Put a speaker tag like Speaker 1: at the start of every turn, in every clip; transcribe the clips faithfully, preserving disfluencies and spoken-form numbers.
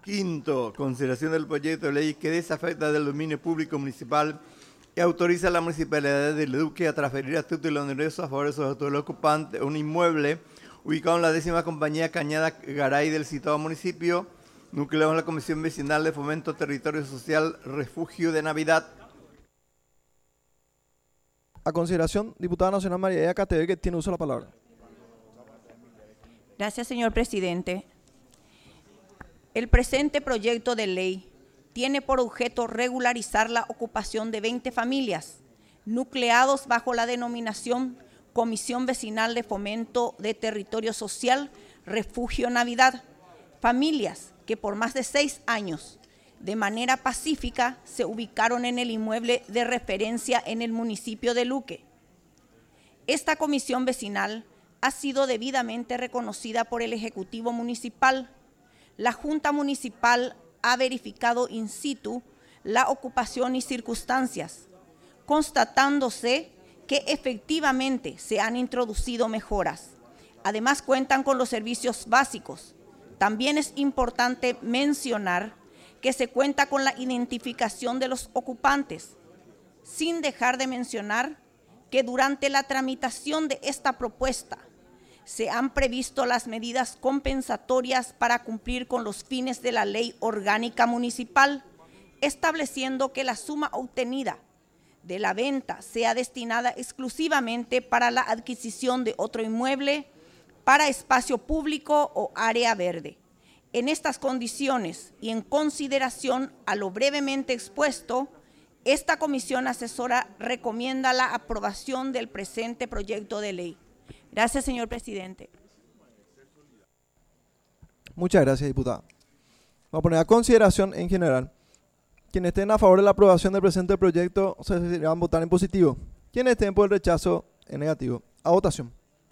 Speaker 1: Quinto, consideración del proyecto de ley que desafecta del dominio público municipal y autoriza a la Municipalidad de Luque a transferir a título oneroso a favor de sus autores ocupantes un inmueble ubicado en la décima compañía Cañada Garay del citado municipio, nucleado en la Comisión Vecinal de Fomento Territorio Social Refugio de Navidad.
Speaker 2: A consideración, diputada nacional María Cateve, que tiene uso de la palabra.
Speaker 3: Gracias, señor presidente. El presente proyecto de ley tiene por objeto regularizar la ocupación de veinte familias, nucleados bajo la denominación Comisión Vecinal de Fomento de Territorio Social Refugio Navidad, familias que por más de seis años, de manera pacífica, se ubicaron en el inmueble de referencia en el municipio de Luque. Esta comisión vecinal ha sido debidamente reconocida por el Ejecutivo Municipal. La Junta Municipal ha verificado in situ la ocupación y circunstancias, constatándose que efectivamente se han introducido mejoras. Además, cuentan con los servicios básicos. También es importante mencionar que se cuenta con la identificación de los ocupantes, sin dejar de mencionar que durante la tramitación de esta propuesta se han previsto las medidas compensatorias para cumplir con los fines de la Ley Orgánica Municipal, estableciendo que la suma obtenida de la venta sea destinada exclusivamente para la adquisición de otro inmueble, para espacio público o área verde. En estas condiciones y en consideración a lo brevemente expuesto, esta comisión asesora recomienda la aprobación del presente proyecto de ley. Gracias, señor presidente.
Speaker 2: Muchas gracias, diputada. Vamos a poner a consideración en general. Quienes estén a favor de la aprobación del presente proyecto se deberán votar en positivo. Quienes estén por el rechazo en negativo. A votación.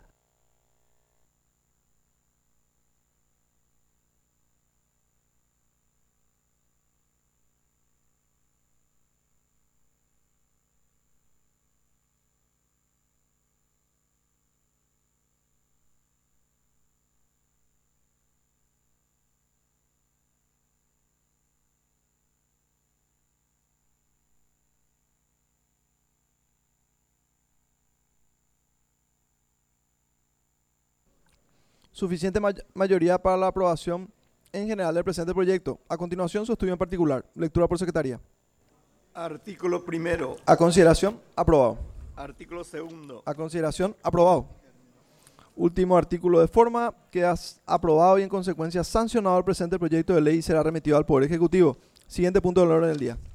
Speaker 2: Suficiente may mayoría para la aprobación en general del presente proyecto. A continuación, su estudio en particular. Lectura por secretaría.
Speaker 1: Artículo primero.
Speaker 2: A consideración, aprobado.
Speaker 1: Artículo segundo.
Speaker 2: A consideración, aprobado. Último artículo de forma, queda aprobado y en consecuencia sancionado el presente proyecto de ley y será remitido al Poder Ejecutivo. Siguiente punto del orden del día.